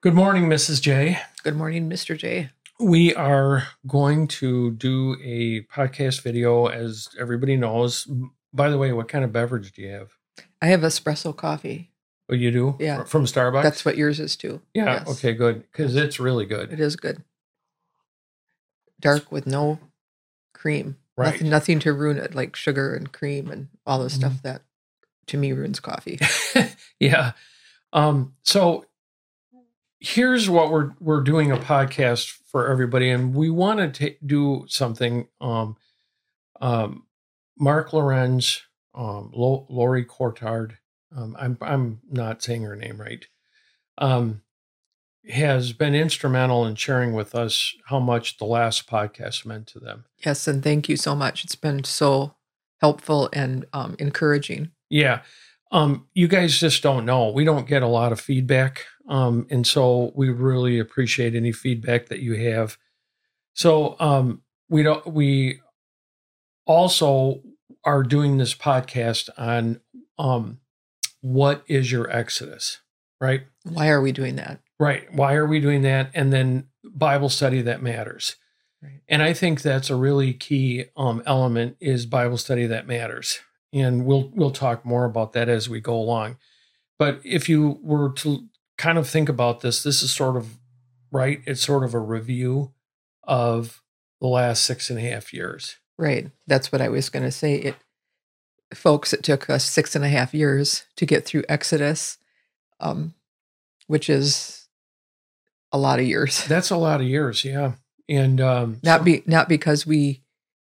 Good morning, Mrs. J. Good morning, Mr. J. We are going to do a podcast video, as everybody knows. By the way, what kind of beverage do you have? I have espresso coffee. Oh, you do? Yeah. From Starbucks? That's what yours is too. Yeah, Yes. okay, good. Because it's really good. It is good. Dark with no cream. Right. Nothing to ruin it, like sugar and cream and all the stuff that, to me, ruins coffee. Yeah. So here's what we're doing a podcast for everybody, and we want to do something. Mark Lorenz, Lori Courtard, I'm not saying her name right, has been instrumental in sharing with us how much the last podcast meant to them. Yes, and thank you so much. It's been so helpful and encouraging. Yeah. You guys just don't know. We don't get a lot of feedback. And so we really appreciate any feedback that you have. So we also are doing this podcast on what is your Exodus, right? Why are we doing that? Right. Why are we doing that? And then Bible study that matters. Right. And I think that's a really key element is Bible study that matters. And we'll talk more about that as we go along. But if you were to kind of think about this is sort of, right, it's sort of a review of the last 6.5 years. Right. That's what I was going to say. Folks, it took us 6.5 years to get through Exodus, which is a lot of years. That's a lot of years, yeah. And not because we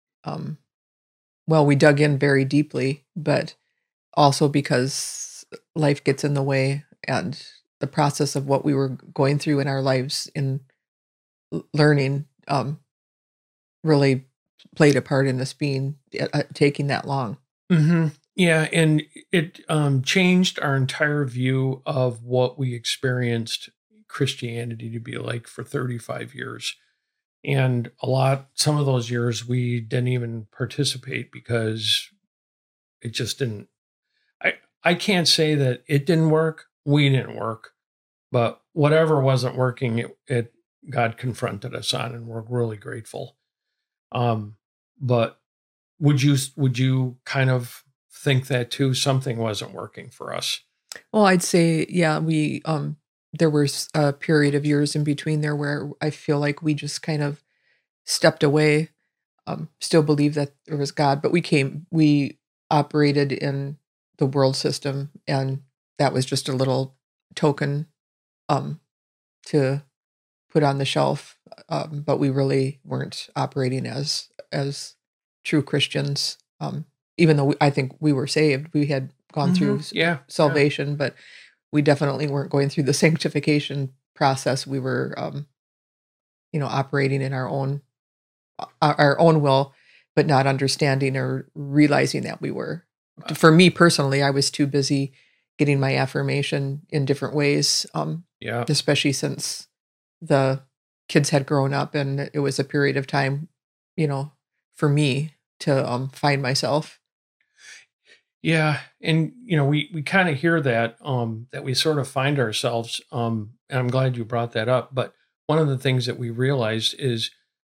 we dug in very deeply, but also because life gets in the way, and the process of what we were going through in our lives in learning really played a part in this being taking that long. Mm-hmm. Yeah, and it changed our entire view of what we experienced Christianity to be like for 35 years. And some of those years we didn't even participate because it just didn't. I can't say that it didn't work. We didn't work, but whatever wasn't working, it God confronted us on, and we're really grateful. But would you kind of think that too? Something wasn't working for us. Well, I'd say, yeah, we there was a period of years in between there where I feel like we just kind of stepped away. Still believe that there was God, but we operated in the world system, and that was just a little token to put on the shelf. But we really weren't operating as true Christians. Even though I think we were saved, we had gone through salvation, but we definitely weren't going through the sanctification process. We were, operating in our own will, but not understanding or realizing that we were. For me personally, I was too busy getting my affirmation in different ways, especially since the kids had grown up, and it was a period of time, for me to find myself. Yeah, and we kind of hear that that we sort of find ourselves, and I'm glad you brought that up. But one of the things that we realized is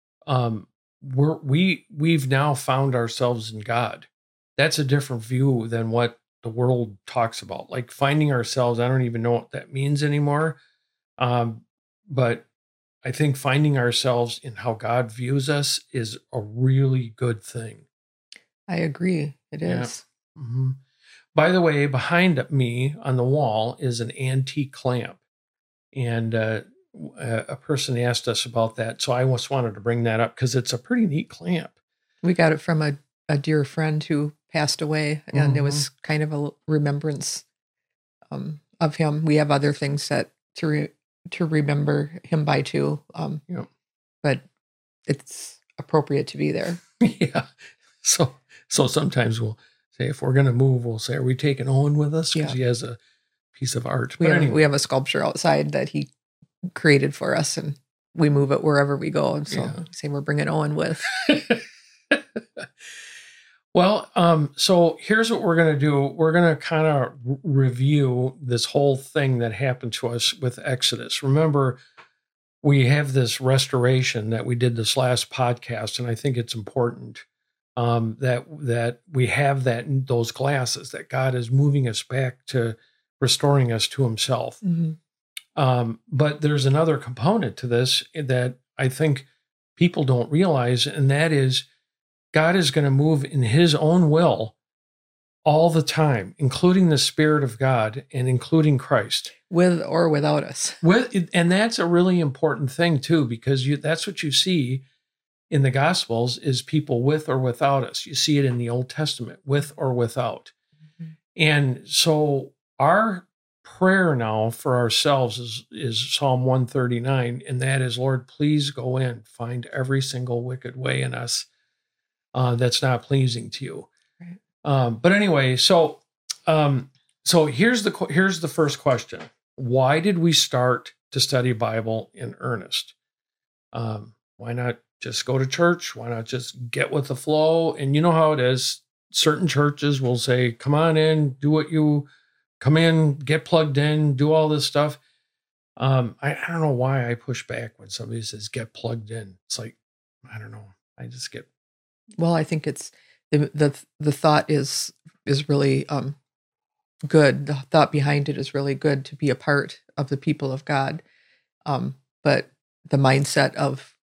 we've now found ourselves in God. That's a different view than what the world talks about. Like finding ourselves, I don't even know what that means anymore. But I think finding ourselves in how God views us is a really good thing. I agree. It is. Mm-hmm. By the way, behind me on the wall is an antique lamp. And a person asked us about that. So I just wanted to bring that up because it's a pretty neat clamp. We got it from a dear friend who passed away, and it was kind of a remembrance of him. We have other things that to remember him by too, but it's appropriate to be there. Yeah. So sometimes we'll say, if we're going to move, we'll say, are we taking Owen with us? Because he has a piece of art. We have a sculpture outside that he created for us, and we move it wherever we go. And so we say we're bringing Owen with. Well, so here's what we're going to do. We're going to kind of review this whole thing that happened to us with Exodus. Remember, we have this restoration that we did this last podcast, and I think it's important that we have those glasses, that God is moving us back to restoring us to Himself. Mm-hmm. But there's another component to this that I think people don't realize, and that is God is going to move in His own will all the time, including the Spirit of God and including Christ. With or without us. And that's a really important thing too, because that's what you see in the Gospels is people with or without us. You see it in the Old Testament, with or without. Mm-hmm. And so our prayer now for ourselves is Psalm 139, and that is, Lord, please go in, find every single wicked way in us that's not pleasing to you. Right. But anyway, so here's the first question: why did we start to study Bible in earnest? Why not just go to church? Why not just get with the flow? And you know how it is. Certain churches will say, "Come on in, come in, get plugged in, do all this stuff." I don't know why I push back when somebody says "get plugged in." It's like, I don't know. I just get. Well, I think it's the thought is really good. The thought behind it is really good, to be a part of the people of God. But the mindset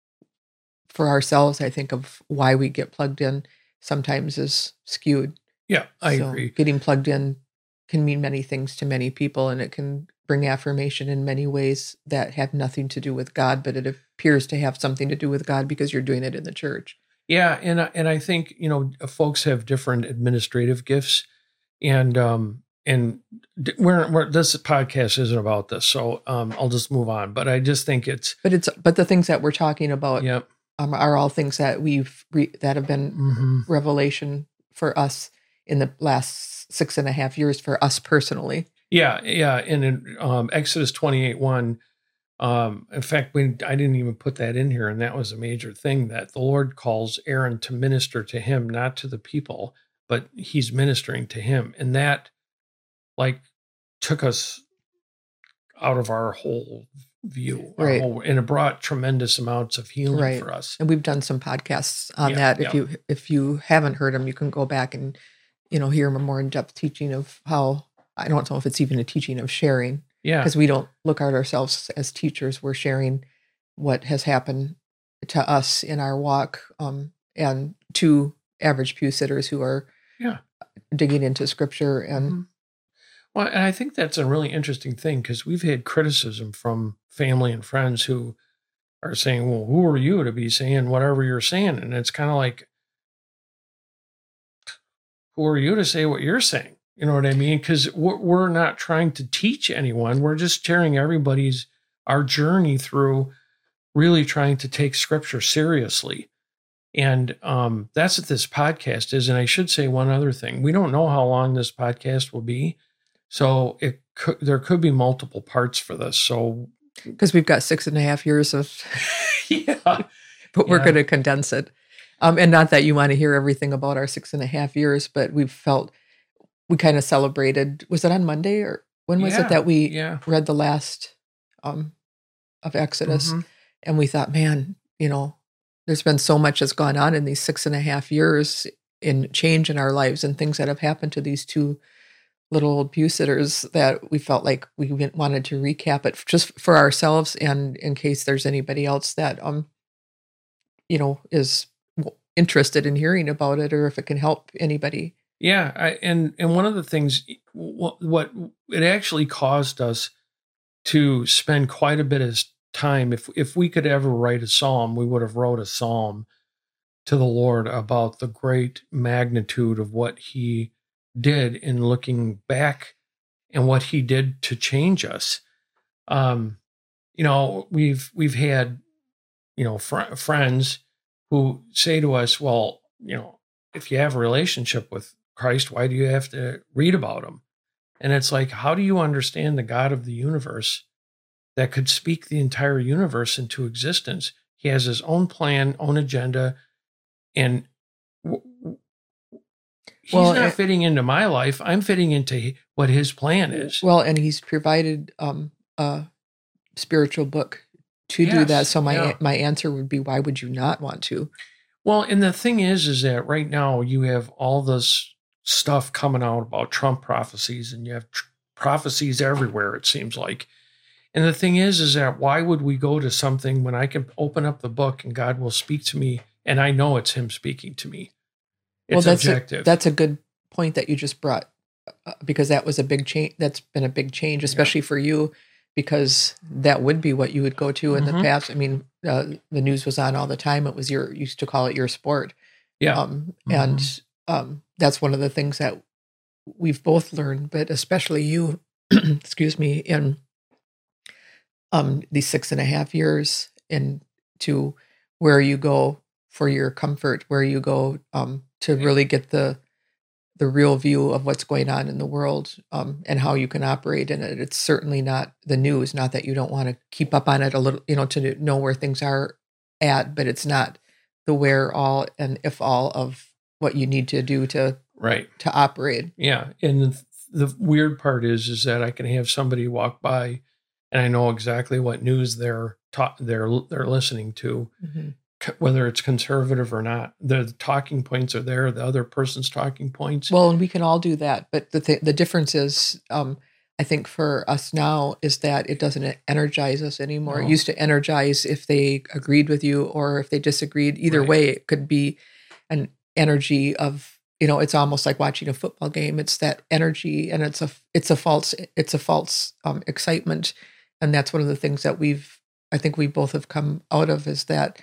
for ourselves, I think, of why we get plugged in sometimes is skewed. Yeah, I agree. Getting plugged in can mean many things to many people, and it can bring affirmation in many ways that have nothing to do with God, but it appears to have something to do with God because you're doing it in the church. Yeah, and I think, folks have different administrative gifts, and this podcast isn't about this, so I'll just move on. But I just think but the things that we're talking about, yep. Are all things that that have been mm-hmm. revelation for us in the last 6.5 years for us personally. Yeah, and in Exodus 28:1. In fact, I didn't even put that in here, and that was a major thing, that the Lord calls Aaron to minister to him, not to the people, but he's ministering to him. And that took us out of our whole view, right? And it brought tremendous amounts of healing for us. And we've done some podcasts on that. If you haven't heard them, you can go back and, hear a more in-depth teaching of how, I don't know if it's even a teaching of sharing. Yeah. Because we don't look at ourselves as teachers. We're sharing what has happened to us in our walk, and to average pew sitters who are digging into scripture. And mm-hmm. Well, and I think that's a really interesting thing, because we've had criticism from family and friends who are saying, well, who are you to be saying whatever you're saying? And it's kind of like, who are you to say what you're saying? You know what I mean? Because we're not trying to teach anyone. We're just sharing our journey through really trying to take scripture seriously. And that's what this podcast is. And I should say one other thing. We don't know how long this podcast will be. So there could be multiple parts for this. So, because we've got 6.5 years of, but we're going to condense it. And not that you want to hear everything about our 6.5 years, but we kind of celebrated. Was it on Monday, or when was it that we read the last of Exodus? Mm-hmm. And we thought, man, there's been so much that's gone on in these 6.5 years in change in our lives, and things that have happened to these two little old pew sitters, that we felt like we wanted to recap it just for ourselves, and in case there's anybody else that is interested in hearing about it, or if it can help anybody. Yeah, and one of the things, what it actually caused us to spend quite a bit of time, if we could ever write a psalm, we would have wrote a psalm to the Lord about the great magnitude of what He did in looking back, and what He did to change us. We've had friends who say to us, well, if you have a relationship with Christ, why do you have to read about Him? And it's like, how do you understand the God of the universe that could speak the entire universe into existence? He has His own plan, own agenda, and he's Well, not fitting into my life. I'm fitting into what his plan is. Well, and he's provided a spiritual book to do that. Yes, So yeah. my answer would be, why would you not want to? Well, and the thing is that right now you have all this stuff coming out about Trump prophecies, and you have prophecies everywhere, it seems like. And the thing is that why would we go to something when I can open up the book and God will speak to me, and I know it's him speaking to me? It's objective. That's a good point that you just brought, because that was a big change. That's been a big change, especially for you, because that would be what you would go to in the past. I mean, the news was on all the time. It was you used to call it your sport. Yeah. And that's one of the things that we've both learned, but especially you, excuse me, in these 6.5 years, into where you go for your comfort, where you go to really get the real view of what's going on in the world, and how you can operate in it. It's certainly not the news, not that you don't want to keep up on it a little, to know where things are at, but it's not the where all and if all of what you need to do to operate. Yeah. And the weird part is that I can have somebody walk by and I know exactly what news they're listening to, whether it's conservative or not. The talking points are there, the other person's talking points. Well, and we can all do that, but the difference is, I think for us now, is that it doesn't energize us anymore. It used to energize if they agreed with you or if they disagreed. Either way, it could be an energy of, it's almost like watching a football game. It's that energy, and it's a false excitement. And that's one of the things that I think we both have come out of, is that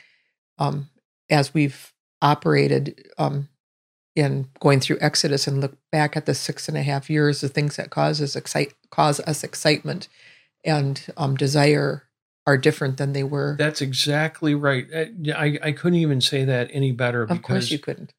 as we've operated in going through Exodus and look back at the 6.5 years, the things that cause us excitement and desire are different than they were. That's exactly right. I couldn't even say that any better. Of course you couldn't.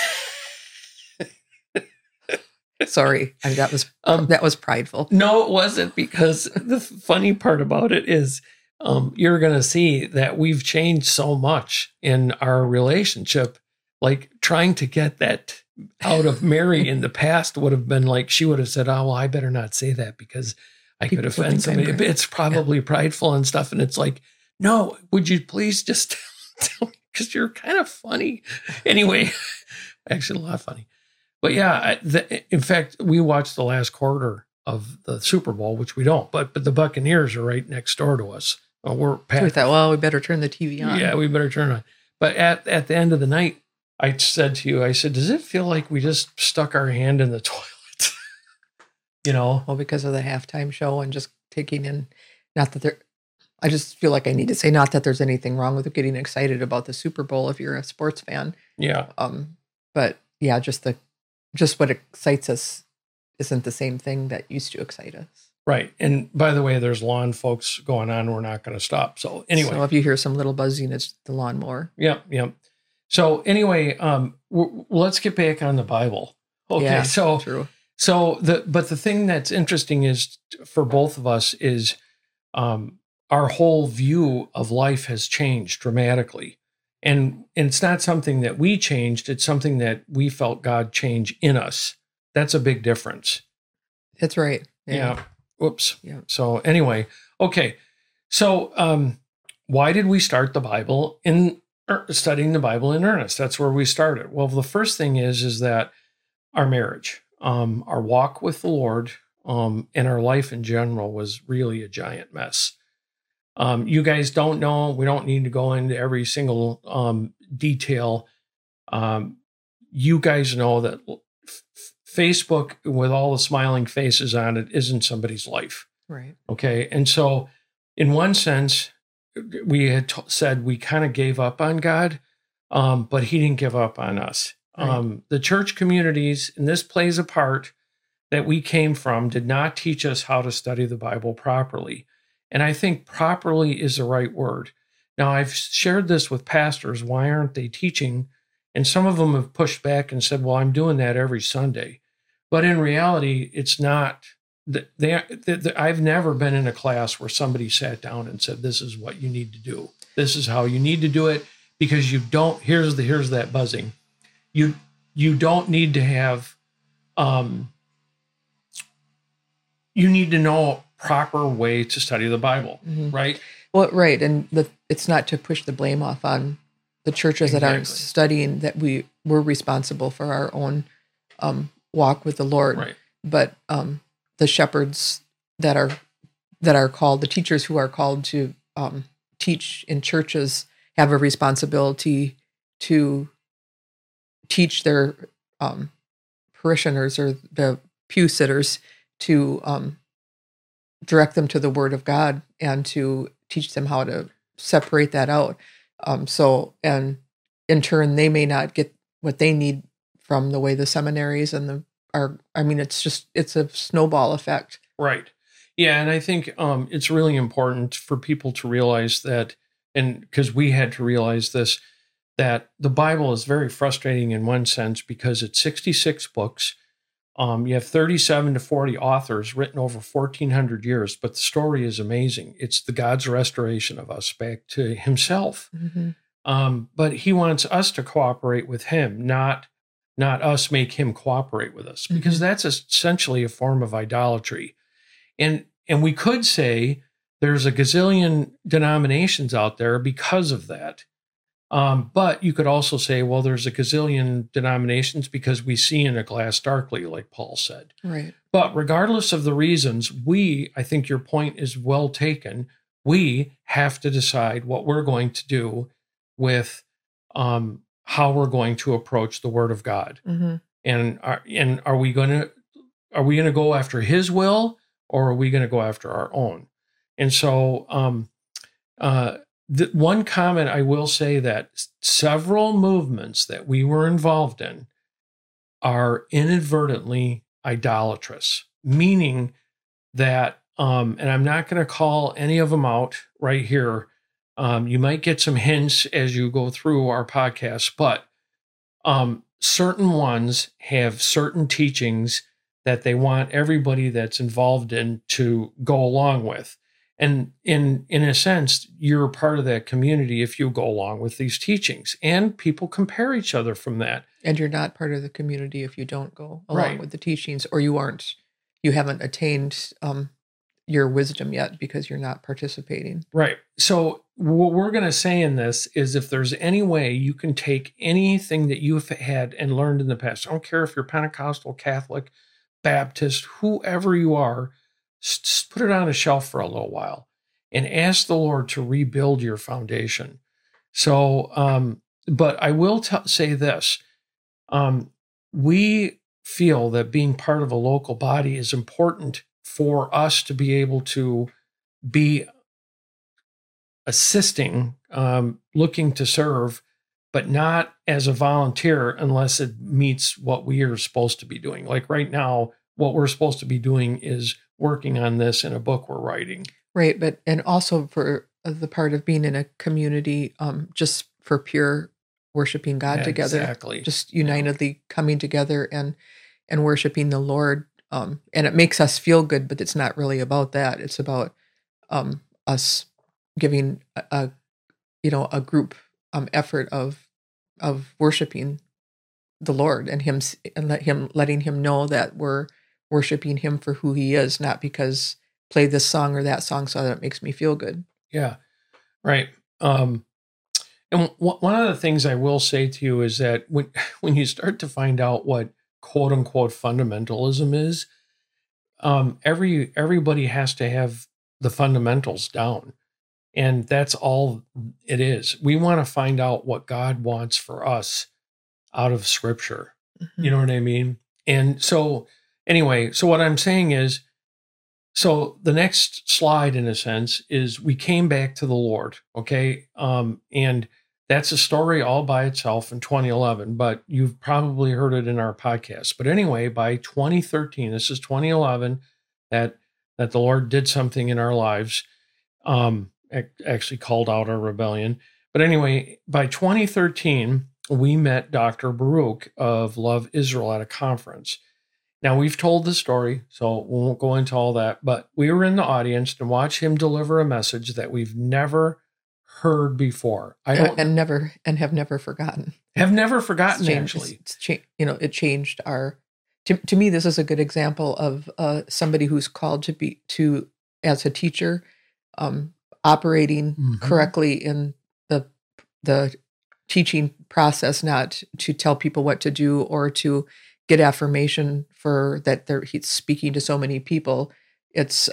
Sorry, that was prideful. No, it wasn't, because the funny part about it is you're going to see that we've changed so much in our relationship. Like, trying to get that out of Mary in the past would have been like, she would have said, oh, well, I better not say that because I could offend somebody. It's probably prideful and stuff. And it's like, no, would you please just tell me, because you're kind of funny. Anyway, actually a lot funny. But yeah, in fact, we watched the last quarter of the Super Bowl, which we don't, but the Buccaneers are right next door to us. We're past. So we thought, well, we better turn the TV on. Yeah, we better turn it on. But at the end of the night, I said to you, does it feel like we just stuck our hand in the toilet? Well, because of the halftime show and just taking in, not that I just feel like I need to say, not that there's anything wrong with getting excited about the Super Bowl if you're a sports fan. Yeah. But yeah, just what excites us isn't the same thing that used to excite us. Right. And by the way, there's lawn folks going on. We're not going to stop. So anyway. So if you hear some little buzzing, it's the lawnmower. Yep. So anyway, let's get back on the Bible. Okay. Yeah, so true. So but the thing that's interesting is, for both of us, is our whole view of life has changed dramatically. And it's not something that we changed. It's something that we felt God change in us. That's a big difference. That's right. Yeah. Whoops. Yeah. So anyway, okay. So why did we start the Bible studying the Bible in earnest? That's where we started. Well, the first thing is that our marriage, our walk with the Lord, and our life in general was really a giant mess. You guys don't know. We don't need to go into every single detail. You guys know that Facebook with all the smiling faces on it isn't somebody's life. Right. Okay. And so in one sense, we had said we kind of gave up on God, but he didn't give up on us. Right. The church communities, and this plays a part, that we came from did not teach us how to study the Bible properly. And I think properly is the right word. Now, I've shared this with pastors. Why aren't they teaching? And some of them have pushed back and said, well, I'm doing that every Sunday. But in reality, it's not. I've never been in a class where somebody sat down and said, this is what you need to do. This is how you need to do it, because you don't, here's that buzzing. you don't need to have, you need to know a proper way to study the Bible, right? Well, right, and it's not to push the blame off on the churches that aren't studying, that we're responsible for our own walk with the Lord. Right. But the shepherds that are called, the teachers who are called to teach in churches, have a responsibility to teach their parishioners or the pew sitters, to direct them to the Word of God and to teach them how to separate that out. And in turn, they may not get what they need from the way the seminaries and it's a snowball effect. Right. Yeah. And I think it's really important for people to realize that, and because we had to realize this, that the Bible is very frustrating in one sense because it's 66 books. You have 37 to 40 authors written over 1,400 years, but the story is amazing. It's the God's restoration of us back to himself. But he wants us to cooperate with him, not us make him cooperate with us, because that's essentially a form of idolatry. And we could say there's a gazillion denominations out there because of that. But you could also say, well, there's a gazillion denominations because we see in a glass darkly, like Paul said. Right. But regardless of the reasons, I think your point is well taken. We have to decide what we're going to do with how we're going to approach the Word of God. And are we going to go after His will, or are we going to go after our own? And so, the one comment I will say, that several movements that we were involved in are inadvertently idolatrous, meaning that, and I'm not going to call any of them out right here. You might get some hints as you go through our podcast, but certain ones have certain teachings that they want everybody that's involved in to go along with. And in a sense, you're a part of that community if you go along with these teachings. And people compare each other from that. And you're not part of the community if you don't go along with the teachings, or you haven't attained your wisdom yet because you're not participating. Right. So what we're going to say in this is, if there's any way you can take anything that you've had and learned in the past, I don't care if you're Pentecostal, Catholic, Baptist, whoever you are, just put it on a shelf for a little while and ask the Lord to rebuild your foundation. So, but I will say this. We feel that being part of a local body is important for us to be able to be assisting, looking to serve, but not as a volunteer unless it meets what we are supposed to be doing. Like right now, what we're supposed to be doing is working on this in a book we're writing. Right. And also for the part of being in a community, just for pure worshiping God together. Exactly. Just unitedly coming together and worshiping the Lord. And it makes us feel good, but it's not really about that. It's about us giving a group effort of worshiping the Lord and letting him know that we're worshiping him for who he is, not because play this song or that song so that it makes me feel good. Yeah, right. And one of the things I will say to you is that when you start to find out what quote unquote fundamentalism is, everybody has to have the fundamentals down. And that's all it is. We want to find out what God wants for us out of Scripture. You know what I mean? And so anyway, so what I'm saying is, so the next slide, in a sense, is we came back to the Lord, okay? And that's a story all by itself in 2011, but you've probably heard it in our podcast. But anyway, by 2013, this is 2011, that the Lord did something in our lives, actually called out our rebellion. But anyway, by 2013, we met Dr. Baruch of Love Israel at a conference. Now, we've told the story, so we won't go into all that, but we were in the audience to watch him deliver a message that we've never heard before. I and, don't and have never forgotten. have never It's forgotten changed. actually. It changed our. To me, this is a good example of somebody who's called to as a teacher, operating Mhm. correctly in the teaching process, not to tell people what to do or to get affirmation for that he's speaking to so many people. It's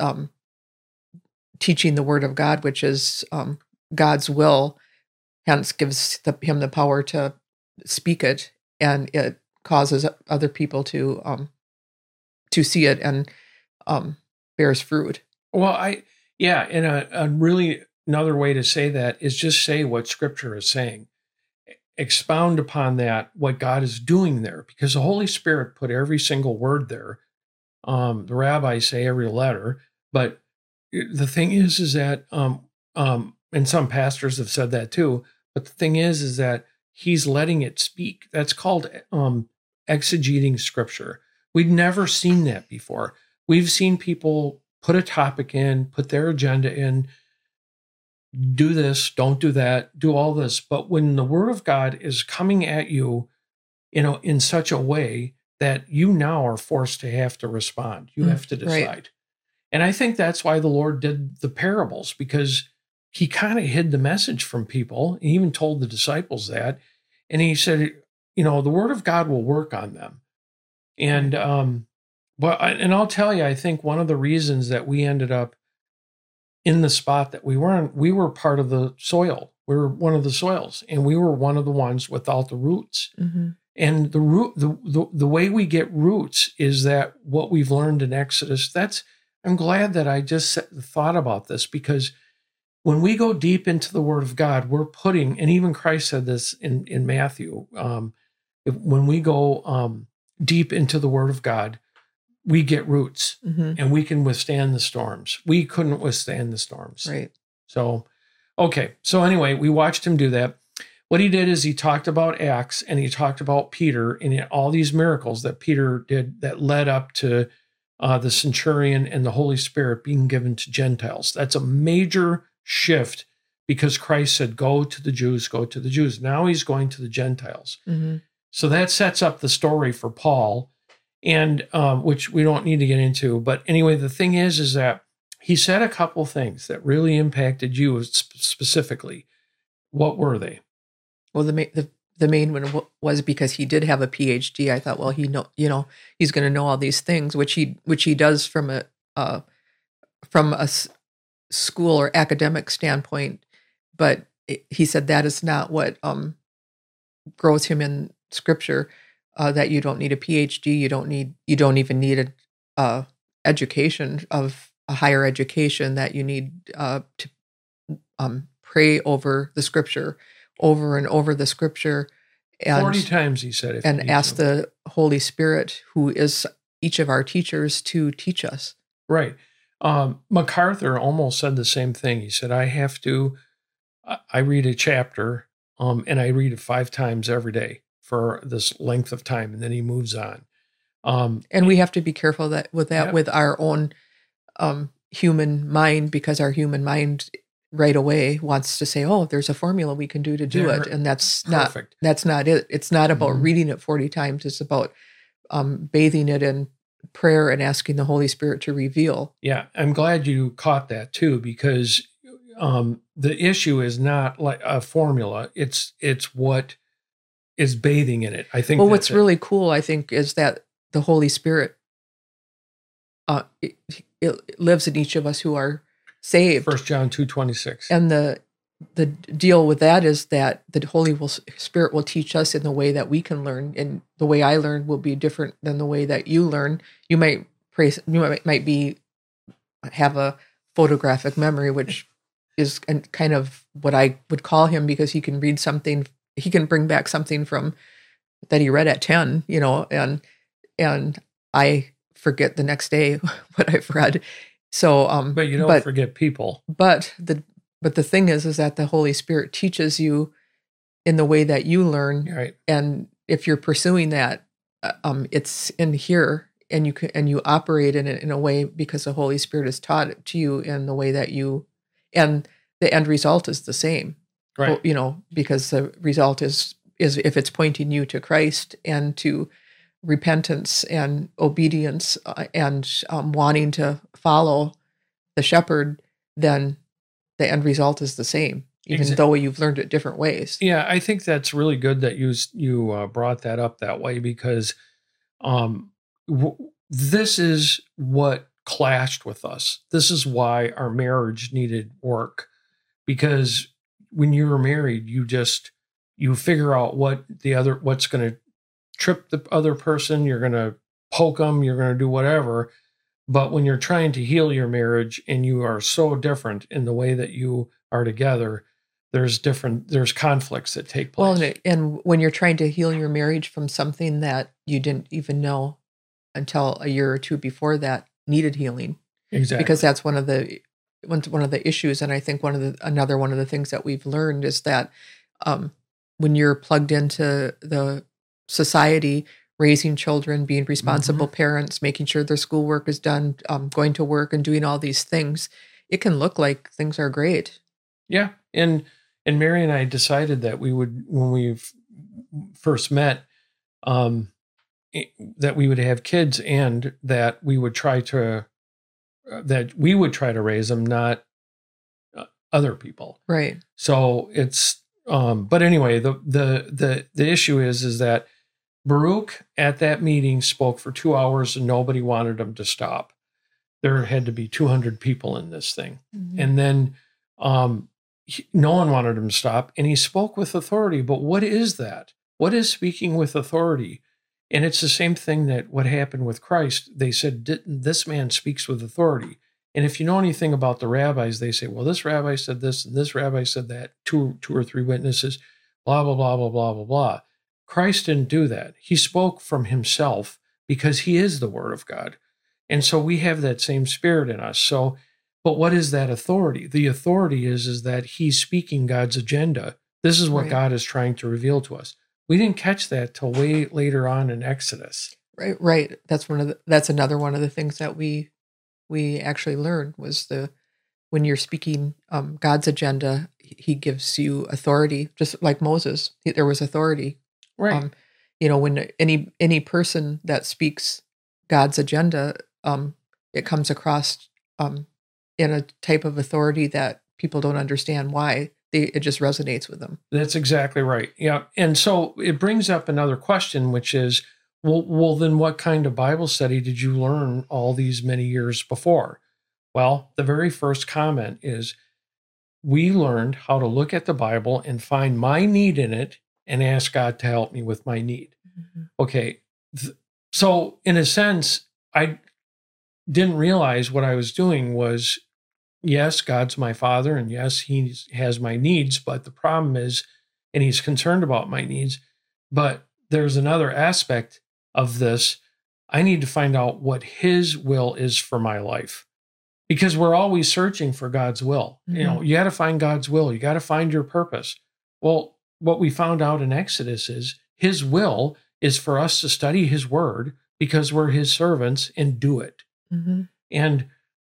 teaching the word of God, which is God's will, hence gives him the power to speak it, and it causes other people to see it and bears fruit. Well, and a really another way to say that is just say what Scripture is saying. Expound upon that, what God is doing there, because the Holy Spirit put every single word there. The rabbis say every letter, but the thing is that, and some pastors have said that too. But the thing is that He's letting it speak. That's called exegeting Scripture. We'd never seen that before. We've seen people put a topic in, put their agenda in, do this, don't do that, do all this. But when the Word of God is coming at you, in such a way that you now are forced to have to respond, you have to decide. Right. And I think that's why the Lord did the parables, because He kind of hid the message from people. He even told the disciples that. And He said, the Word of God will work on them. And, and I'll tell you, I think one of the reasons that we ended up in the spot that we were in, we were part of the soil. We were one of the soils, and we were one of the ones without the roots. Mm-hmm. And the way we get roots is that what we've learned in Exodus. I'm glad that I just thought about this, because when we go deep into the Word of God, we're putting, and even Christ said this in Matthew, when we go deep into the Word of God, we get roots, Mm-hmm. and we can withstand the storms. We couldn't withstand the storms. Right. So, okay. So anyway, we watched him do that. What he did is he talked about Acts, and he talked about Peter and all these miracles that Peter did that led up to the centurion and the Holy Spirit being given to Gentiles. That's a major shift, because Christ said, go to the Jews, go to the Jews. Now he's going to the Gentiles. Mm-hmm. So that sets up the story for Paul, and which we don't need to get into. But anyway, the thing is that he said a couple things that really impacted you specifically. What were they? Well, the main one was because he did have a PhD. I thought, well, he's going to know all these things, which he does from a school or academic standpoint. But he said that is not what grows him in Scripture. That you don't need a PhD. You don't even need a education of a higher education. That you need to pray over the Scripture, over and over the Scripture, and 40 times he said it, and ask the Holy Spirit, who is each of our teachers, to teach us. Right. MacArthur almost said the same thing. He said, I read a chapter, and I read it 5 times every day for this length of time, and then he moves on. And we have to be careful with our own human mind, because our human mind right away wants to say, "Oh, there's a formula we can do it," and that's perfect. not it. It's not about reading it 40 times. It's about bathing it in prayer and asking the Holy Spirit to reveal. Yeah, I'm glad you caught that too, because the issue is not like a formula. It's what is bathing in it. I think. Well, what's really cool, I think, is that the Holy Spirit it lives in each of us who are saved. 1 John 2:26. And the deal with that is that the Holy Spirit will teach us in the way that we can learn, and the way I learn will be different than the way that you learn. You might have a photographic memory, which is kind of what I would call him, because he can read something, he can bring back something from that he read at 10, and I forget the next day what I've read. So, but you don't forget people. But the thing is that the Holy Spirit teaches you in the way that you learn, right? And if you're pursuing that, it's in here, and you operate in it in a way because the Holy Spirit has taught it to you in the way that you, and the end result is the same. Right. Because the result is if it's pointing you to Christ and to repentance and obedience, and wanting to follow the shepherd, then the end result is the same, even though you've learned it different ways. Yeah, I think that's really good that you brought that up that way, because this is what clashed with us. This is why our marriage needed work, because when you're married, you figure out what's going to trip the other person. You're going to poke them. You're going to do whatever. But when you're trying to heal your marriage and you are so different in the way that you are together, there's conflicts that take place. Well, and when you're trying to heal your marriage from something that you didn't even know until a year or two before that needed healing. Exactly. Because that's one of the issues. And I think another one of the things that we've learned is that when you're plugged into the society, raising children, being responsible parents, making sure their schoolwork is done, going to work and doing all these things, it can look like things are great. Yeah. And Mary and I decided that when we first met, that we would have kids, and that we would try to raise them, not other people. Right. So it's, but anyway, the issue is that Baruch at that meeting spoke for 2 hours and nobody wanted him to stop. There had to be 200 people in this thing. And then no one wanted him to stop, and he spoke with authority. But what is that? What is speaking with authority? And it's the same thing that what happened with Christ. They said, this man speaks with authority. And if you know anything about the rabbis, they say, well, this rabbi said this and this rabbi said that, two or three witnesses, blah, blah, blah, blah, blah, blah, blah. Christ didn't do that. He spoke from himself because he is the Word of God. And so we have that same spirit in us. So, but what is that authority? The authority is that he's speaking God's agenda. This is what God is trying to reveal to us. We didn't catch that till way later on in Exodus. Right. That's another one of the things that we actually learned was when you're speaking God's agenda, he gives you authority, just like Moses. There was authority. Right. When any person that speaks God's agenda, it comes across in a type of authority that people don't understand why. It just resonates with them. That's exactly right. Yeah. And so it brings up another question, which is, well, then what kind of Bible study did you learn all these many years before? Well, the very first comment is, we learned how to look at the Bible and find my need in it and ask God to help me with my need. Okay. So in a sense, I didn't realize what I was doing was, yes, God's my Father, and yes, he has my needs, but the problem is, and he's concerned about my needs, but there's another aspect of this. I need to find out what his will is for my life, because we're always searching for God's will. You got to find God's will. You got to find your purpose. Well, what we found out in Exodus is his will is for us to study his word because we're his servants and do it. And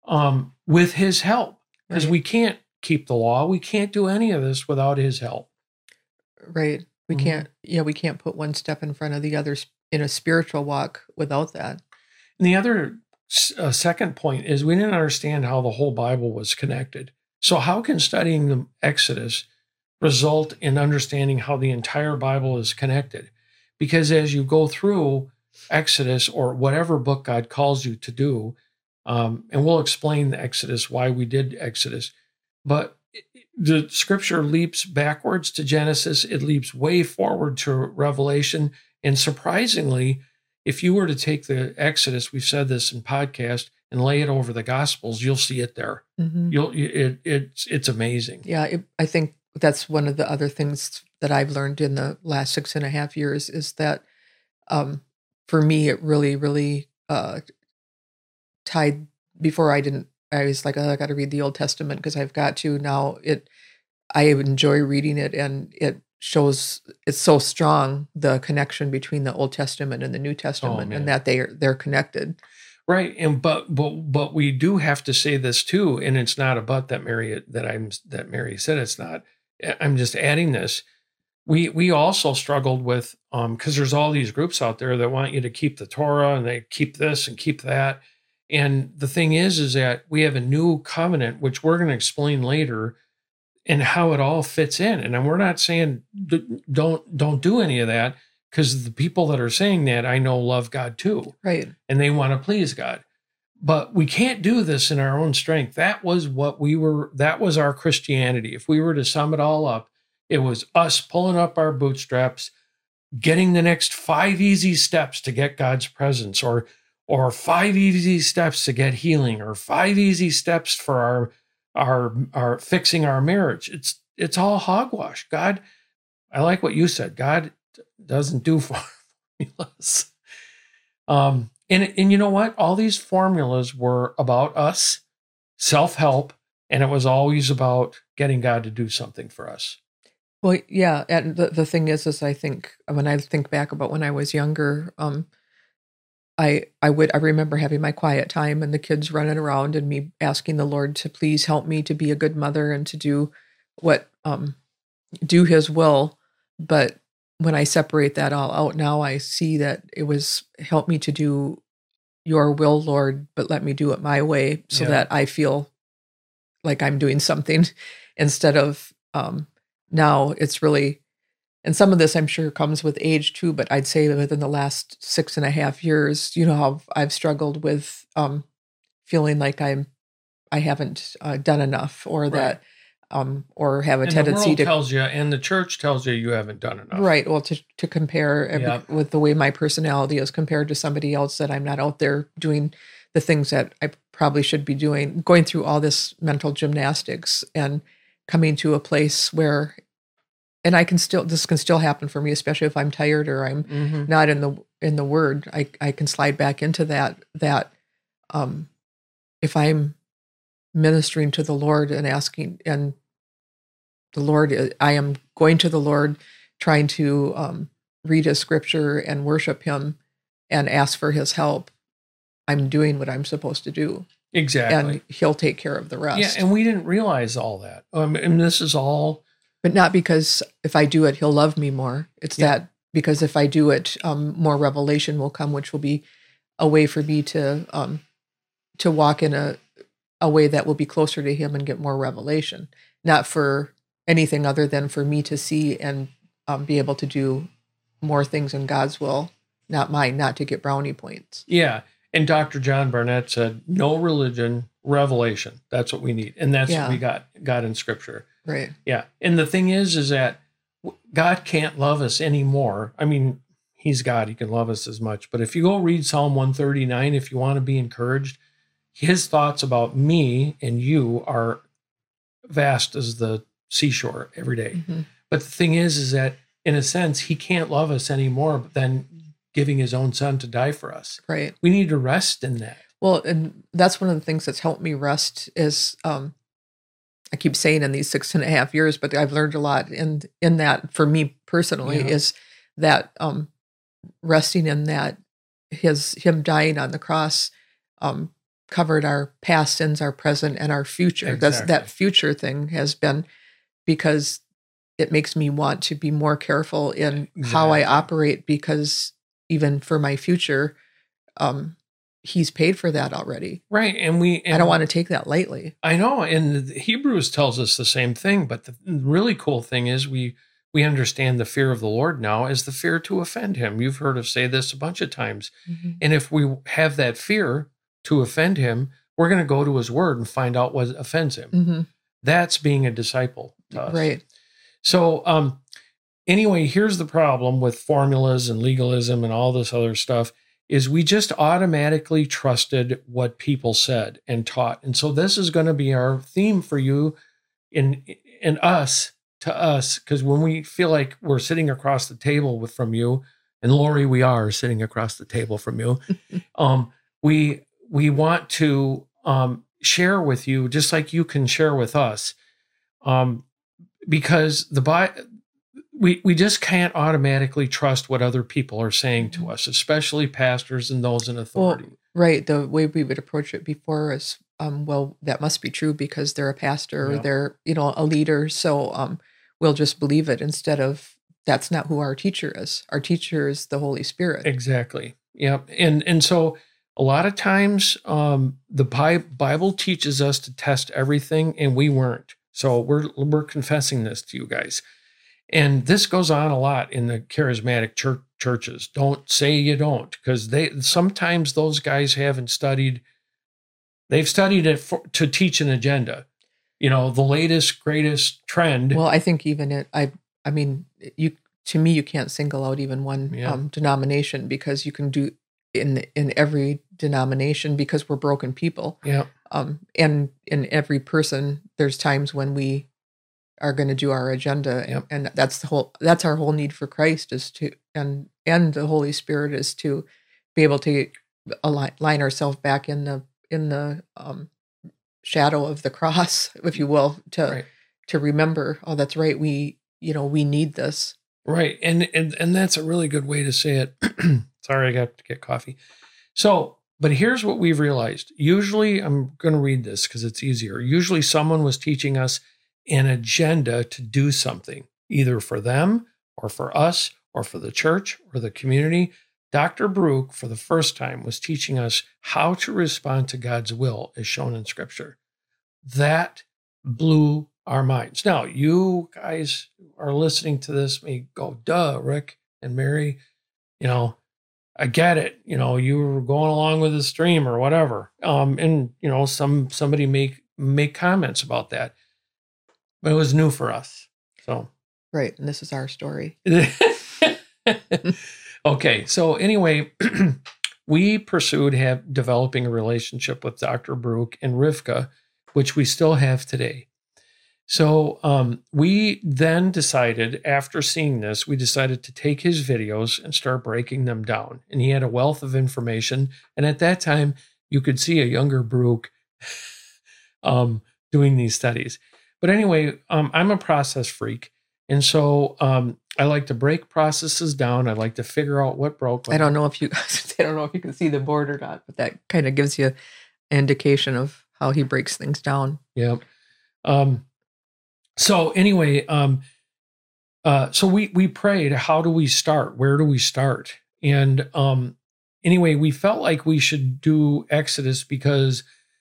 with his help, because we can't keep the law. We can't do any of this without his help. Right. We can't put one step in front of the other in a spiritual walk without that. And the other second point is, we didn't understand how the whole Bible was connected. So how can studying the Exodus result in understanding how the entire Bible is connected? Because as you go through Exodus, or whatever book God calls you to do, and we'll explain the Exodus, why we did Exodus, but the scripture leaps backwards to Genesis. It leaps way forward to Revelation. And surprisingly, if you were to take the Exodus, we've said this in podcast, and lay it over the Gospels, you'll see it there. It's amazing. Yeah, I think that's one of the other things that I've learned in the last 6.5 years is that for me, it really, really tied. Before I was like, oh, I got to read the Old Testament because I've got to. Now I enjoy reading it, and it shows it's so strong, the connection between the Old Testament and the New Testament, and that they're connected. Right. And but we do have to say this too, and it's not a but that Mary said it's not. I'm just adding this. We also struggled with because there's all these groups out there that want you to keep the Torah and they keep this and keep that. And the thing is that we have a new covenant, which we're going to explain later, and how it all fits in. And we're not saying don't do any of that, because the people that are saying that I know love God too. Right. And they want to please God. But we can't do this in our own strength. That was that was our Christianity. If we were to sum it all up, it was us pulling up our bootstraps, getting the next 5 easy steps to get God's presence, or 5 easy steps to get healing, or 5 easy steps for our fixing our marriage. It's all hogwash. God, I like what you said. God doesn't do formulas. And you know what? All these formulas were about us, self-help, and it was always about getting God to do something for us. Well, yeah, and the thing is I think when I think back about when I was younger, I remember having my quiet time and the kids running around and me asking the Lord to please help me to be a good mother and to do do His will. But when I separate that all out now, I see that it was help me to do your will, Lord, but let me do it my way so that I feel like I'm doing something instead of now it's really, and some of this I'm sure comes with age too, but I'd say within the last 6.5 years, you know, how I've struggled with feeling like I haven't done enough, or right. that or have a tendency to tells you, and the church tells you haven't done enough. Right. Well, to compare with the way my personality is compared to somebody else, that I'm not out there doing the things that I probably should be doing, going through all this mental gymnastics and coming to a place where, and this can still happen for me, especially if I'm tired or I'm not in the Word. I can slide back into that if I'm ministering to the Lord and asking, and the Lord, I am going to the Lord, trying to read His scripture and worship Him and ask for His help. I'm doing what I'm supposed to do. Exactly. And He'll take care of the rest. Yeah, and we didn't realize all that. And this is all... But not because if I do it, He'll love me more. It's that because if I do it, more revelation will come, which will be a way for me to walk in a way that will be closer to Him and get more revelation. Not for anything other than for me to see and be able to do more things in God's will, not mine, not to get brownie points. Yeah. And Dr. John Barnett said, no religion, revelation. That's what we need. And that's what we got in Scripture. Right. Yeah. And the thing is that God can't love us anymore. I mean, He's God. He can love us as much. But if you go read Psalm 139, if you want to be encouraged, His thoughts about me and you are vast as the seashore every day. Mm-hmm. But the thing is that in a sense, He can't love us anymore than giving His own Son to die for us. Right. We need to rest in that. Well, and that's one of the things that's helped me rest is, I keep saying in these 6.5 years, but I've learned a lot in that for me personally is that resting in that Him dying on the cross covered our past sins, our present, and our future. Exactly. That future thing has been because it makes me want to be more careful in how I operate, because even for my future, He's paid for that already. Right. And I don't want to take that lightly. I know. And Hebrews tells us the same thing. But the really cool thing is we understand the fear of the Lord now as the fear to offend Him. You've heard us say this a bunch of times. Mm-hmm. And if we have that fear to offend Him, we're going to go to His Word and find out what offends Him. Mm-hmm. That's being a disciple to us. Right. So anyway, here's the problem with formulas and legalism and all this other stuff is we just automatically trusted what people said and taught. And so this is going to be our theme for you in us, to us, because when we feel like we're sitting across the table from you, and Lori, we are sitting across the table from you, we want to share with you, just like you can share with us, because we just can't automatically trust what other people are saying to us, especially pastors and those in authority. Well, Right. The way we would approach it before is, well, that must be true because they're a pastor or Yeah, they're, a leader. So we'll just believe it instead of that's not who our teacher is. Our teacher is the Holy Spirit. exactly. Yeah. And so a lot of times the Bible teaches us to test everything, and we weren't. So we're confessing this to you guys. And this goes on a lot in the charismatic churches. Don't say you don't, because sometimes those guys haven't studied. They've studied it to teach an agenda. The latest, greatest trend. Well, I think even I mean, to me, you can't single out even one Yeah. denomination because you can do in every denomination because we're broken people. Yeah. And in every person, there's times when we are going to do our agenda, Yep. and that's our whole need for Christ is to and the Holy Spirit is to be able to line ourselves back in the shadow of the cross, if you will, Right. to remember, oh, that's right, we need this. Right. And that's a really good way to say it. Sorry, I got to get coffee. So, but here's what we've realized. Usually, I'm going to read this because it's easier. Usually, someone was teaching us an agenda to do something, either for them or for us or for the church or the community. Dr. Baruch, for the first time, was teaching us how to respond to God's will as shown in Scripture. That blew our minds. Now, you guys are listening to this, may go, duh, Rick and Mary, I get it. You were going along with the stream or whatever. And somebody make comments about that. But it was new for us. So Right. And this is our story. Okay. So anyway, we pursued developing a relationship with Dr. Baruch and Rivka, which we still have today. So we then decided, after seeing this, we decided to take his videos and start breaking them down. And he had a wealth of information. And at that time, you could see a younger Baruch doing these studies. But anyway, I'm a process freak. And so I like to break processes down. I like to figure out what broke. I don't know if you can see the board or not, but that kind of gives you an indication of how he breaks things down. Yeah. So anyway, so we prayed, how do we start? Where do we start? And anyway, we felt like we should do Exodus because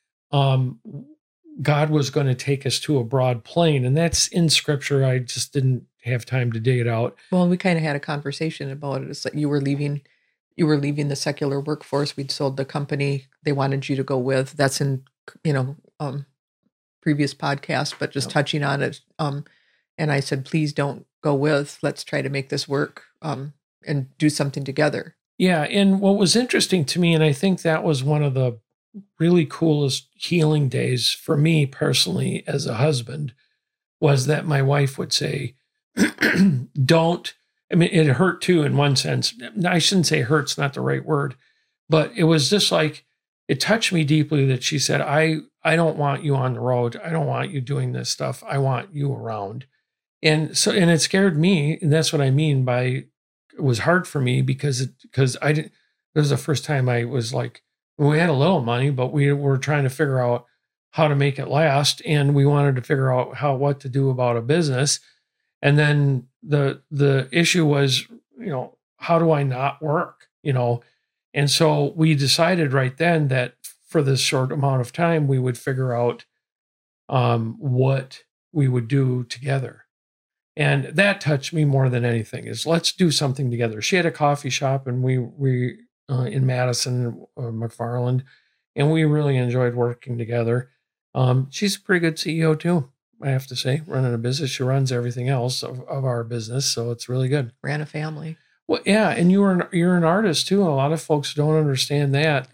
God was going to take us to a broad plain, and that's in Scripture. I just didn't have time to dig it out. Well, we kind of had a conversation about it. It's like you were leaving the secular workforce. We'd sold the company they wanted you to go with. That's in previous podcast, but just touching on it. And I said, please don't go with. Let's try to make this work and do something together. Yeah, and what was interesting to me, and I think that was one of the really coolest healing days for me personally as a husband, was that my wife would say, don't, I mean, it hurt too in one sense. I shouldn't say hurt's not the right word, but it was just like, it touched me deeply that she said, I don't want you on the road. I don't want you doing this stuff. I want you around. And it scared me. And that's what I mean by, it was hard for me because I didn't, this was the first time I was like, we had a little money, but we were trying to figure out how to make it last. And we wanted to figure out what to do about a business. And then the issue was, how do I not work, And so we decided right then that for this short amount of time, we would figure out what we would do together. And that touched me more than anything, is let's do something together. She had a coffee shop, and we in Madison, McFarland, and we really enjoyed working together. She's a pretty good CEO too, I have to say, running a business. She runs everything else of our business, so it's really good. Ran a family. Well, yeah, and you're an artist too. A lot of folks don't understand that.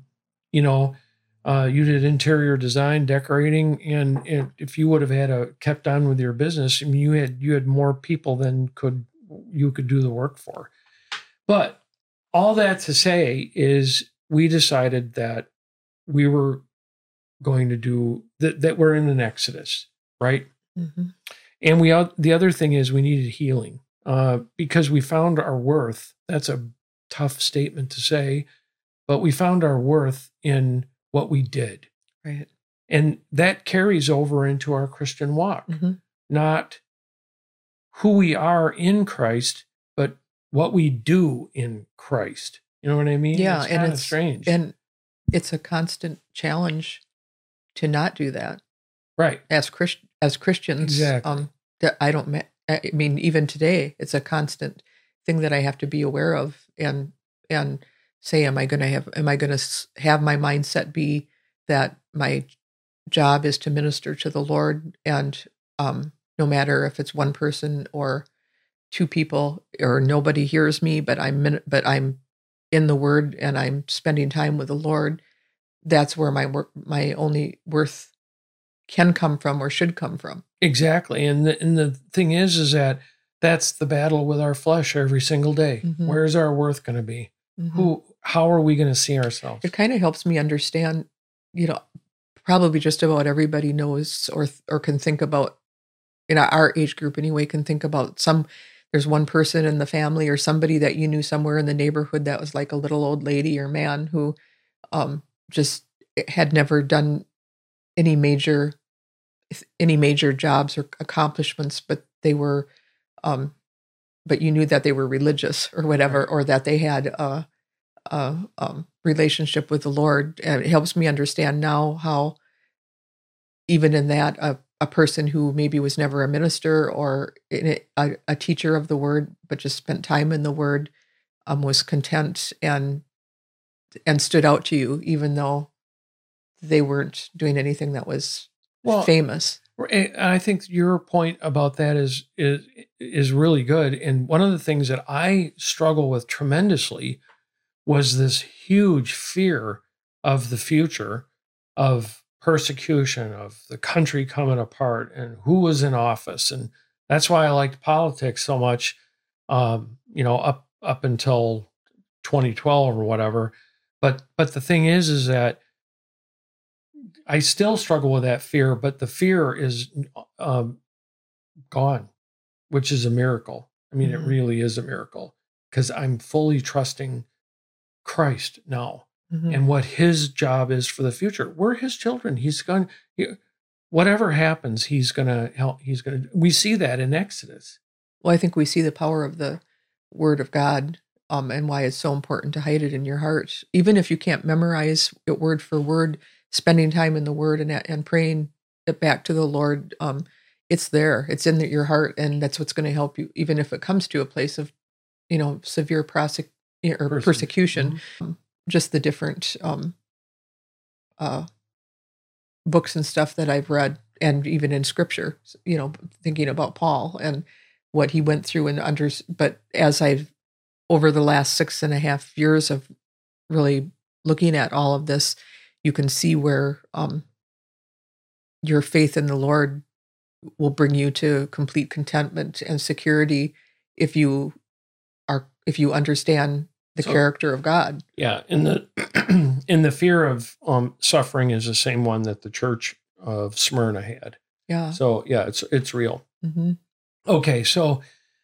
You did interior design, decorating, and if you would have kept on with your business, I mean, you had more people than you could do the work for. But all that to say is, we decided that we were going to do that we're in an Exodus, right? Mm-hmm. And the other thing is, we needed healing because we found our worth. That's a tough statement to say, but we found our worth in what we did. Right. And that carries over into our Christian walk, Mm-hmm. not who we are in Christ, but what we do in Christ. You know what I mean? Yeah, It's and kind of strange. and it's a constant challenge to not do that Right. as Christians. Exactly. That I mean, even today, it's a constant thing that I have to be aware of and say, am I going to have my mindset be that my job is to minister to the Lord, and no matter if it's one person or two people or nobody hears me, but I'm in the Word and I'm spending time with the Lord. That's where my only worth can come from or should come from. Exactly. And the thing is that that's the battle with our flesh every single day. Mhm. Where's our worth going to be? Mhm. How are we going to see ourselves? It kind of helps me understand, probably just about everybody knows or can think about, in our age group anyway, can think about there's one person in the family or somebody that you knew somewhere in the neighborhood that was like a little old lady or man who just had never done any major jobs or accomplishments, but they were, but you knew that they were religious or whatever, Right. or that they had a relationship with the Lord. And it helps me understand now how, even in that, a person who maybe was never a minister or a teacher of the Word, but just spent time in the Word, was content and stood out to you, even though they weren't doing anything that was famous. And I think your point about that is really good. And one of the things that I struggle with tremendously was this huge fear of the future, of persecution, of the country coming apart, and who was in office. And that's why I liked politics so much, up until 2012 or whatever. But the thing is that I still struggle with that fear, but the fear is gone, which is a miracle. I mean, it Mhm. really is a miracle because I'm fully trusting Christ now Mhm. and what his job is for the future. We're his children. Whatever happens, he's going to help. We see that in Exodus. Well, I think we see the power of the Word of God, and why it's so important to hide it in your heart. Even if you can't memorize it word for word, spending time in the Word and praying it back to the Lord, it's there. It's in your heart, and that's what's going to help you, even if it comes to a place of, severe persecution. Just the different uh, books and stuff that I've read, and even in Scripture, thinking about Paul and what he went through but as I've over the last 6.5 years of really looking at all of this, you can see where your faith in the Lord will bring you to complete contentment and security if you understand the character of God. Yeah, and the fear of suffering is the same one that the church of Smyrna had. Yeah. So yeah, it's real. Mm-hmm. Okay, so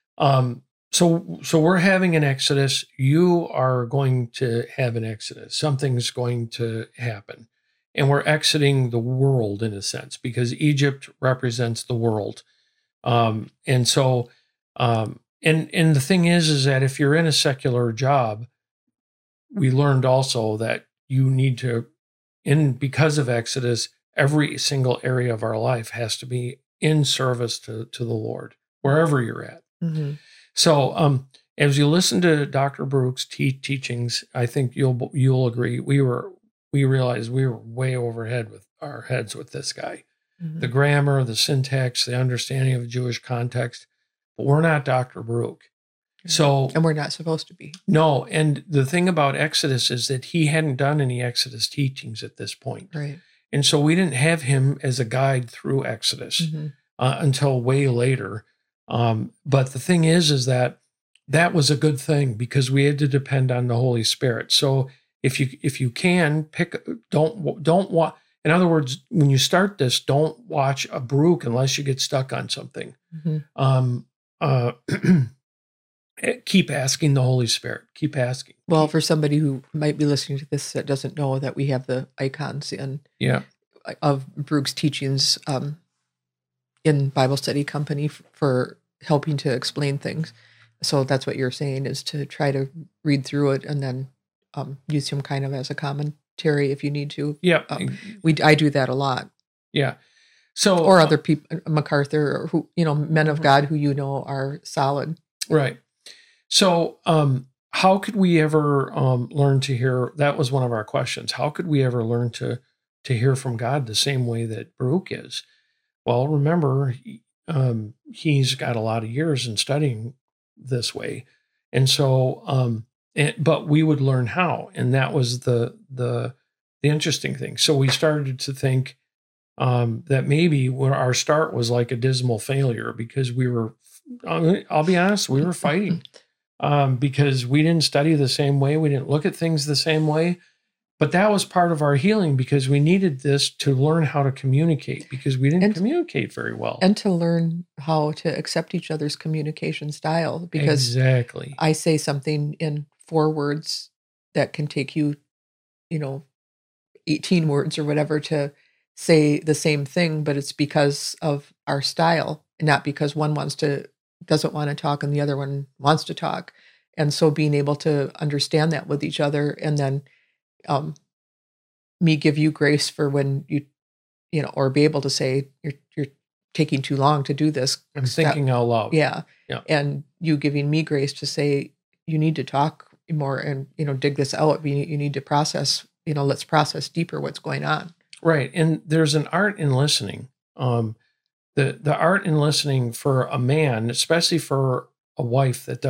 we're having an exodus. You are going to have an exodus. Something's going to happen, and we're exiting the world in a sense because Egypt represents the world. And so, and the thing is that if you're in a secular job, we learned also that you need to, because of Exodus, every single area of our life has to be in service to the Lord, wherever you're at. Mm-hmm. So, as you listen to Dr. Baruch's teachings, I think you'll agree. We realized we were way overhead with our heads with this guy. Mm-hmm. The grammar, the syntax, the understanding of a Jewish context, but we're not Dr. Baruch. So, and we're not supposed to be. No, and the thing about Exodus is that he hadn't done any Exodus teachings at this point. Right. And so we didn't have him as a guide through Exodus until way later. But the thing is that was a good thing because we had to depend on the Holy Spirit. So if you can don't watch. In other words, when you start this, don't watch a Baruch unless you get stuck on something. Keep asking the Holy Spirit. Keep asking. Well, for somebody who might be listening to this that doesn't know that we have the icons of Brooke's teachings in Bible Study Company for helping to explain things. So that's what you're saying, is to try to read through it and then use him kind of as a commentary if you need to. Yeah. I do that a lot. Yeah. So, or other people, MacArthur, or who, men of God who are solid. Right. So, how could we ever learn to hear? That was one of our questions. How could we ever learn to hear from God the same way that Baruch is? Well, remember, he's got a lot of years in studying this way, and so, but we would learn how, and that was the interesting thing. So we started to think that maybe our start was like a dismal failure because we were. I'll be honest, we were fighting. Because we didn't study the same way. We didn't look at things the same way. But that was part of our healing because we needed this to learn how to communicate because we didn't communicate very well. And to learn how to accept each other's communication style. Because exactly. I say something in 4 words that can take you, 18 words or whatever to say the same thing, but it's because of our style and not because one doesn't want to talk and the other one wants to talk. And so being able to understand that with each other, and then me give you grace for when you or be able to say you're taking too long to do this. I'm thinking out loud. Yeah. And you giving me grace to say you need to talk more and dig this out. You need to process, let's process deeper what's going on. Right. And there's an art in listening. The art in listening for a man, especially for a wife that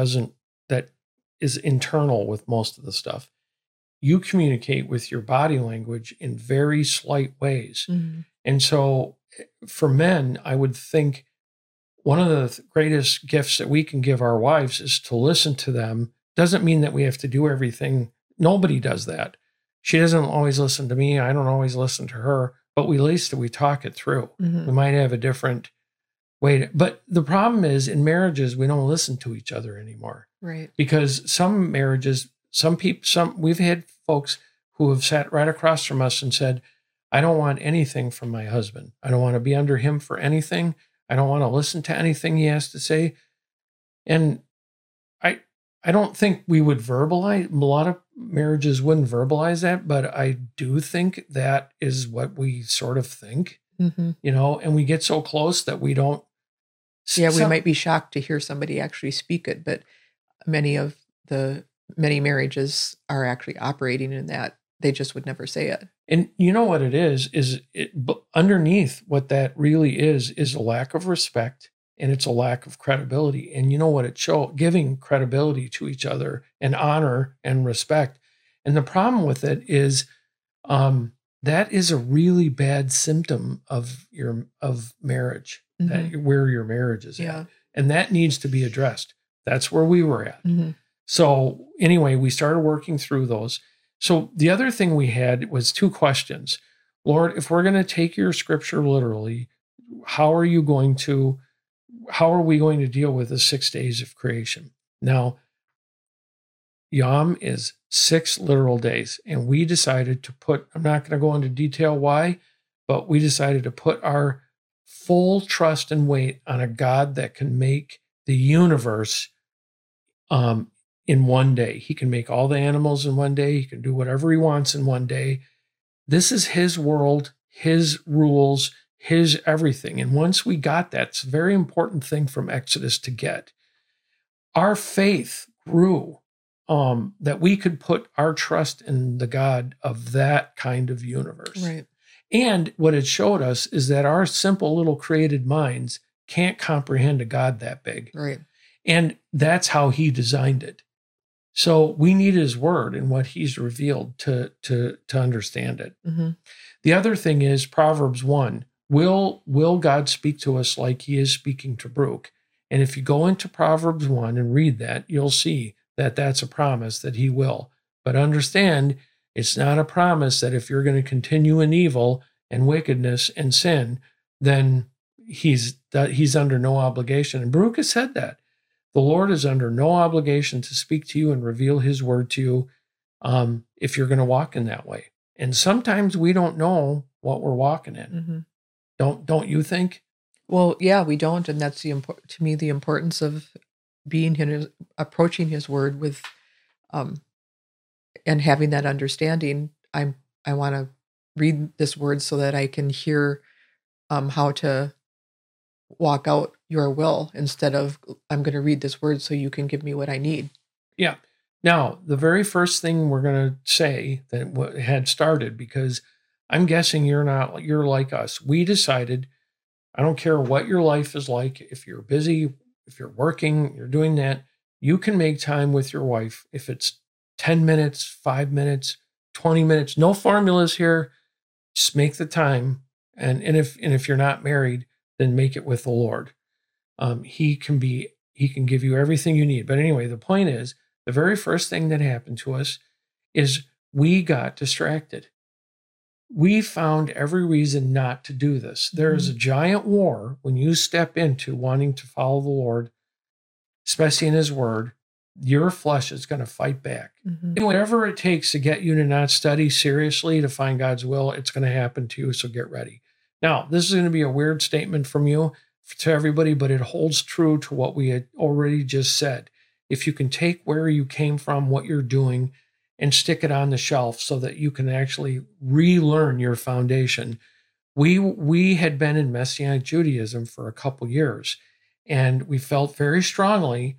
is internal with most of the stuff, you communicate with your body language in very slight ways. Mm-hmm. And so for men, I would think one of the greatest gifts that we can give our wives is to listen to them. Doesn't mean that we have to do everything. Nobody does that. She doesn't always listen to me. I don't always listen to her. But at least we talk it through. Mm-hmm. We might have a different way but the problem is in marriages, we don't listen to each other anymore. Right. Because some marriages, we've had folks who have sat right across from us and said, I don't want anything from my husband. I don't want to be under him for anything. I don't want to listen to anything he has to say. And I don't think we would verbalize, a lot of marriages wouldn't verbalize that, but I do think that is what we sort of think, mm-hmm. And we get so close that we don't. Yeah, we might be shocked to hear somebody actually speak it, but many many marriages are actually operating in that. They just would never say it. And you know what it is underneath what that really is a lack of respect. And it's a lack of credibility. And you know what it shows? Giving credibility to each other and honor and respect. And the problem with it is that is a really bad symptom of marriage, mm-hmm. where your marriage is at. And that needs to be addressed. That's where we were at. Mm-hmm. So anyway, we started working through those. So the other thing we had was 2 questions. Lord, if we're going to take your scripture literally, how are we going to deal with the 6 days of creation? Now, Yom is 6 literal days, and we decided to I'm not going to go into detail why, but we decided to put our full trust and weight on a God that can make the universe in one day. He can make all the animals in one day. He can do whatever he wants in one day. This is his world, his rules, his everything. And once we got that, it's a very important thing from Exodus to get. Our faith grew, that we could put our trust in the God of that kind of universe. Right. And what it showed us is that our simple little created minds can't comprehend a God that big. Right. And that's how he designed it. So we need his word and what he's revealed to understand it. Mm-hmm. The other thing is Proverbs 1. Will God speak to us like he is speaking to Brooke? And if you go into Proverbs 1 and read that, you'll see that that's a promise that he will. But understand, it's not a promise that if you're going to continue in evil and wickedness and sin, then he's under no obligation. And Baruch has said that The Lord is under no obligation to speak to you and reveal his word to you if you're going to walk in that way. And sometimes we don't know what we're walking in. Don't you think? Well, yeah, we don't, and that's to me the importance of approaching his word with and having that understanding. I want to read this word so that I can hear how to walk out your will, instead of I'm going to read this word so you can give me what I need. Yeah. Now, the very first thing we're going to say that what had started, because I'm guessing you're like us. We decided, I don't care what your life is like, if you're busy, if you're working, you're doing that, you can make time with your wife. If it's 10 minutes, 5 minutes, 20 minutes, no formulas here. Just make the time. And if you're not married, then make it with the Lord. He can give you everything you need. But anyway, the point is, the very first thing that happened to us is we got distracted. We found every reason not to do this. There is a giant war when you step into wanting to follow the Lord, especially in his word. Your flesh is going to fight back. And whatever it takes to get you to not study seriously to find God's will, it's going to happen to you. So get ready. Now, this is going to be a weird statement from you to everybody, but it holds true to what we had already just said. If you can take where you came from, what you're doing, and stick it on the shelf so that you can actually relearn your foundation. We had been in Messianic Judaism for a couple years, and we felt very strongly,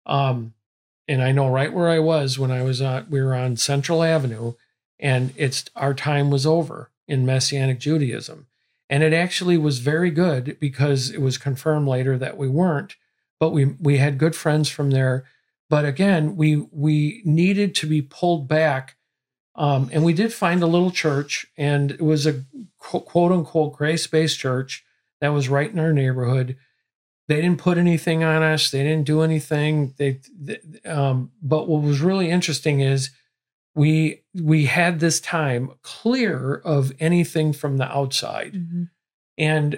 and I know right where I was when we were on Central Avenue, and our time was over in Messianic Judaism. And it actually was very good, because it was confirmed later that we weren't, but we had good friends from there. But again, we needed to be pulled back. And we did find a little church, and it was a quote unquote grace-based church that was right in our neighborhood. They didn't put anything on us. They didn't do anything. But what was really interesting is we had this time clear of anything from the outside. And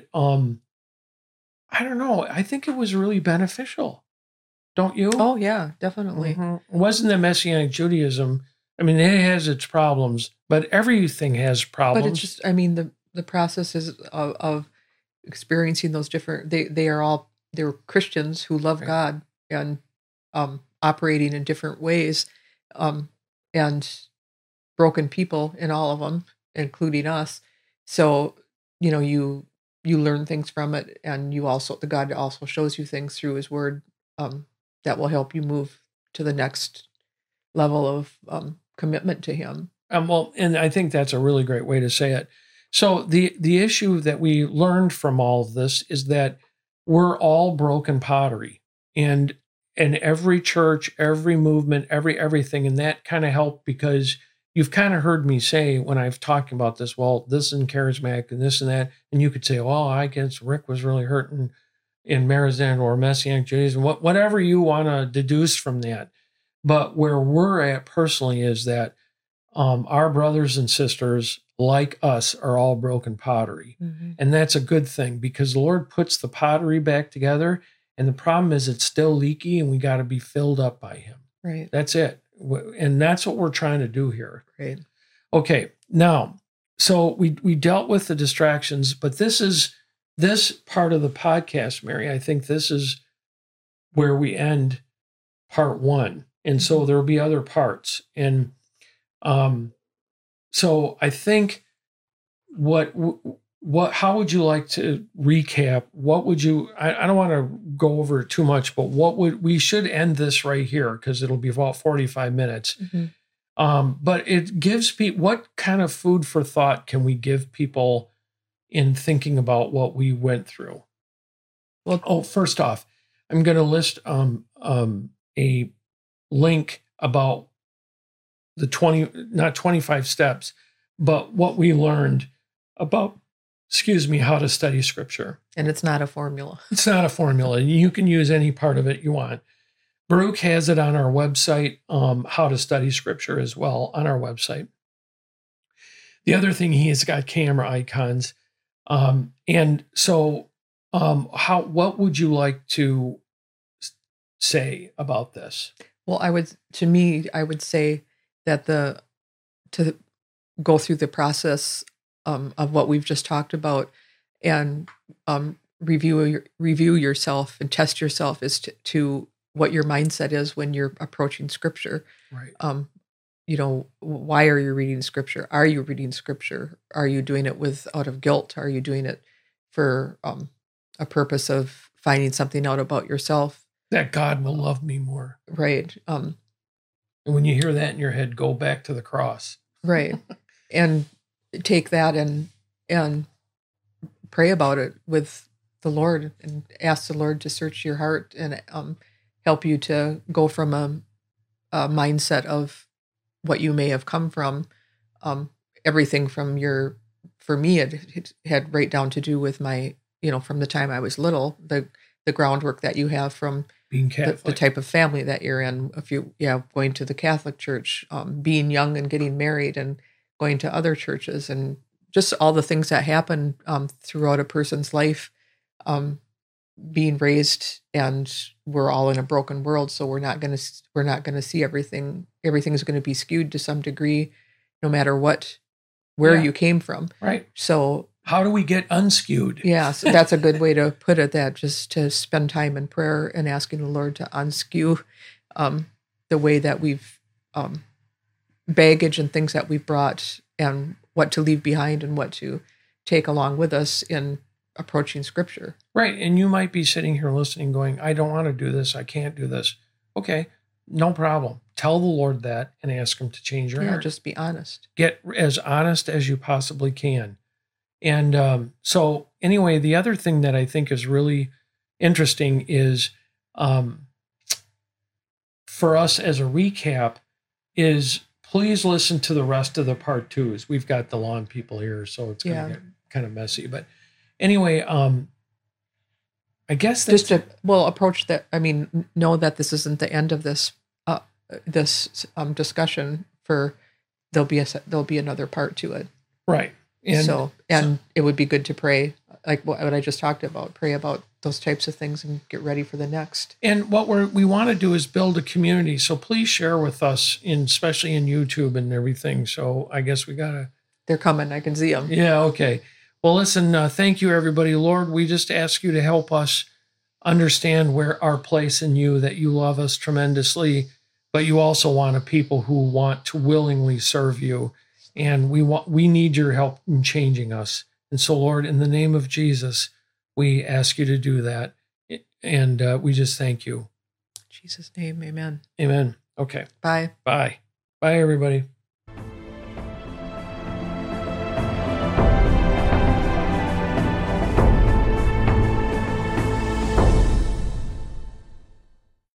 I don't know, I think it was really beneficial. Don't you? Oh yeah, definitely. It wasn't that Messianic Judaism, I mean, it has its problems, but everything has problems. But it's just, I mean, the processes of experiencing those different, they're Christians who love God and operating in different ways, and broken people in all of them, including us. So, you learn things from it, and God also shows you things through his word that will help you move to the next level of commitment to him. Well, and I think that's a really great way to say it. So the issue that we learned from all of this is that we're all broken pottery, and every church, every movement, everything, and that kind of helped, because you've kind of heard me say when I've talked about this, well, this is charismatic and this and that, and you could say, well, I guess Rick was really hurting in Marizan or Messianic Judaism, whatever you want to deduce from that. But where we're at personally is that our brothers and sisters, like us, are all broken pottery. And that's a good thing, because the Lord puts the pottery back together, and the problem is it's still leaky, and we got to be filled up by him. Right. That's it. And that's what we're trying to do here. Right. Okay. Now, so we dealt with the distractions, but this part of the podcast, Mary, I think this is where we end part 1. And so there will be other parts. And so I think how would you like to recap? What would you, I don't want to go over it too much, but we should end this right here, because it'll be about 45 minutes. But it gives people, what kind of food for thought can we give people in thinking about what we went through? Well, first off, I'm going to list a link about the not 25 steps, but what we learned about, how to study scripture. And it's not a formula. It's not a formula. You can use any part of it you want. Baruch has it on our website, how to study scripture as well on our website. The other thing, he has got camera icons. And so what would you like to say about this? Well, I would say that to go through the process of what we've just talked about and review yourself and test yourself as to what your mindset is when you're approaching scripture. Right. Why are you reading scripture? Are you reading scripture? Are you doing it out of guilt? Are you doing it for a purpose of finding something out about yourself? That God will love me more. Right. And when you hear that in your head, go back to the cross. Right. And take that and pray about it with the Lord and ask the Lord to search your heart and help you to go from a mindset of what you may have come from. Everything from for me, it had right down to do with my, from the time I was little, the groundwork that you have from being Catholic, the type of family that you're in. If going to the Catholic Church, being young and getting married and going to other churches and just all the things that happen throughout a person's life, being raised, and we're all in a broken world. So we're not going to see everything. Everything's going to be skewed to some degree, no matter where you came from. Right. So how do we get unskewed? Yeah, so that's a good way to put it, that just to spend time in prayer and asking the Lord to unskew the way that we've baggage and things that we've brought, and what to leave behind and what to take along with us in approaching scripture. Right. And you might be sitting here listening going, I don't want to do this. I can't do this. Okay, no problem. Tell the Lord that and ask him to change your heart. Just be honest. Get as honest as you possibly can. And so anyway, the other thing that I think is really interesting is for us as a recap is please listen to the rest of the part 2s. We've got the lawn people here, so it's going to get kind of messy. But anyway, I guess that's... Just approach that. I mean, know that this isn't the end of this discussion. There'll be another part to it. Right. And it would be good to pray, like what I just talked about, pray about those types of things and get ready for the next. And what we want to do is build a community. So please share with us, especially in YouTube and everything. So I guess we got to... They're coming. I can see them. Yeah, okay. Well, listen, thank you, everybody. Lord, we just ask you to help us understand where our place in you, that you love us tremendously, but you also want a people who want to willingly serve you. And we need your help in changing us. And so, Lord, in the name of Jesus, we ask you to do that. And we just thank you. In Jesus' name, amen. Amen. Okay. Bye. Bye. Bye, everybody.